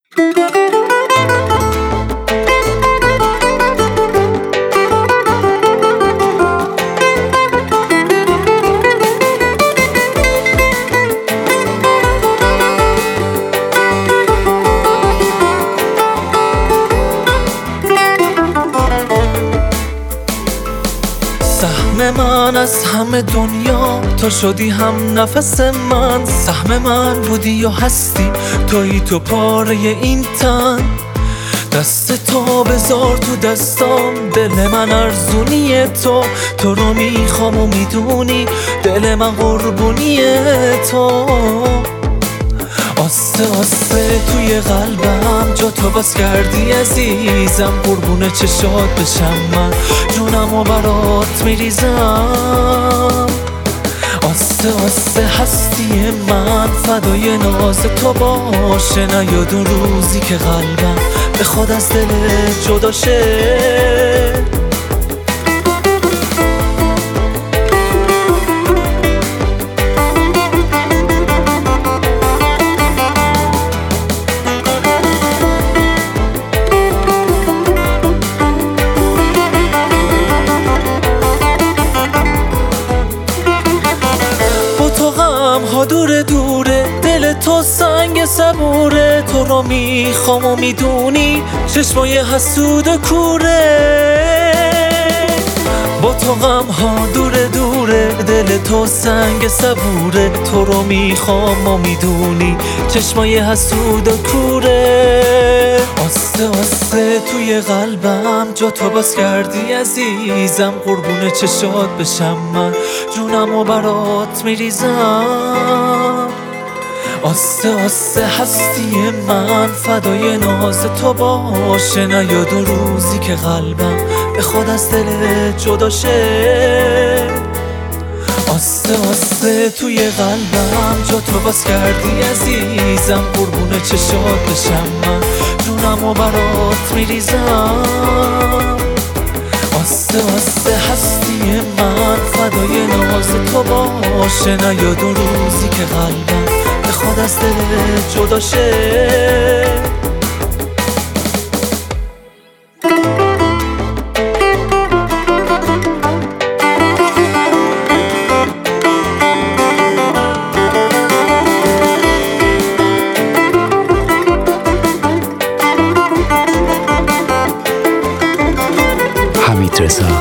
سهم من از همه دنیا تو شدی هم نفس من، سهم من بودی و هستی تویی تو پاره این تن. دست تو بذار تو دستام، دل من ارزونی تو رو میخوام و میدونی دل من قربونی تو. آسته آسته توی قلبم جا تو باز کردی عزیزم، قربون چشات بشم من جونم و برات میریزم. آسته آسته هستی من فدای ناز تو باشه، نیاد اون روزی که قلبم به خود از دل جدا شه. ها دوره دوره دل تو سنگ صبوره، تو رو میخوام و میدونی چشمای حسود و کوره. با تو غم ها دوره دوره دل تو سنگ صبوره، تو رو میخوام و میدونی چشمای حسود و کوره. آسته آسته توی قلبم جا تو باز کردی عزیزم، قربون چشات بشم من جونم و برات میریزم. آسته آسته هستی من فدای ناز تو باشه، نیاد اون روزی که قلبم به خود از دل جدا شه. آسته آسته توی قلبم جا تو باز کردی عزیزم، قربون چشات بشم من جونم و برات میریزم. آسته آسته هستی من فدای ناز تو باشه، نیاد اون روزی که قلبم به خود از دل جدا شه. حمید رضا